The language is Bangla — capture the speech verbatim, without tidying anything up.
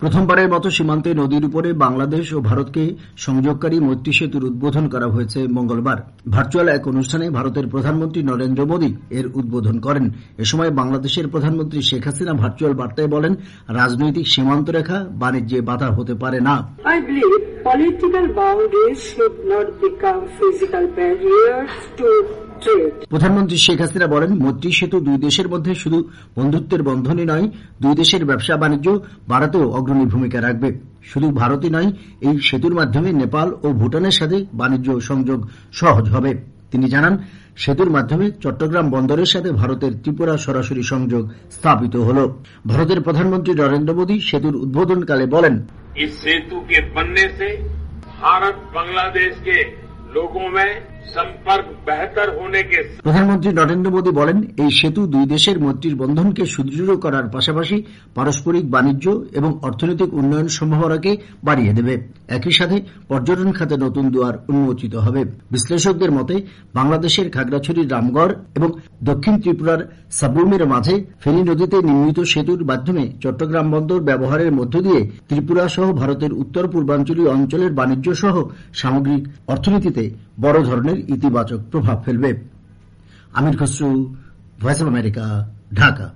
প্রথমবারের মতো সীমান্তে নদীর উপরে বাংলাদেশ ও ভারতকে সংযোগকারী মৈত্রী সেতুর উদ্বোধন করা হয়েছে মঙ্গলবার। ভার্চুয়াল এক অনুষ্ঠানে ভারতের প্রধানমন্ত্রী নরেন্দ্র মোদী এর উদ্বোধন করেন। এ সময় বাংলাদেশের প্রধানমন্ত্রী শেখ হাসিনা ভার্চুয়াল বার্তায় বলেন, রাজনৈতিক সীমান্ত রেখা বাণিজ্যে বাধা হতে পারে না। I believe political boundaries should not become physical barriers to প্রধানমন্ত্রী শেখ হাসিনা বলেন, মৈত্রী সেতু দুই দেশের মধ্যে শুধু বন্ধুত্বের বন্ধনই নয়, দুই দেশের ব্যবসা বাণিজ্য বাড়াতেও অগ্রণী ভূমিকা রাখবে। শুধু ভারতই নয়, এই সেতুর মাধ্যমে নেপাল ও ভুটানের সাথে বাণিজ্য সংযোগ সহজ হবে। তিনি জানান, সেতুর মাধ্যমে চট্টগ্রাম বন্দরের সাথে ভারতের ত্রিপুরা সরাসরি সংযোগ স্থাপিত হল। ভারতের প্রধানমন্ত্রী নরেন্দ্র মোদী সেতুর উদ্বোধনকালে বলেন, इस सेतु के बनने से भारत बांग्लादेश के लोगों में संपर्क बेहतर होने के প্রধানমন্ত্রী নরেন্দ্র মোদী বলেন, এই সেতু দুই দেশের মৈত্রীর বন্ধনকে সুদৃঢ় করার পাশাপাশি পারস্পরিক বাণিজ্য এবং অর্থনৈতিক উন্নয়ন সম্ভাবনাকে বাড়িয়ে দেবে। একই সাথে পর্যটন খাতে নতুন দুয়ার উন্মোচিত হবে। বিশ্লেষকদের মতে, বাংলাদেশের খাগড়াছড়ির রামগড় এবং দক্ষিণ ত্রিপুরার সাবরুমের মাঝে ফেনী নদীতে নির্মিত সেতুর মাধ্যমে চট্টগ্রাম বন্দর ব্যবহারের মধ্য দিয়ে ত্রিপুরা সহ ভারতের উত্তর পূর্বাঞ্চলীয় অঞ্চলের বাণিজ্য সহ সামগ্রিক অর্থনীতিতে বড় ধরনের ইতিবাচক প্রভাব ফেলবে। Amir Khasru, voice of America, Dhaka.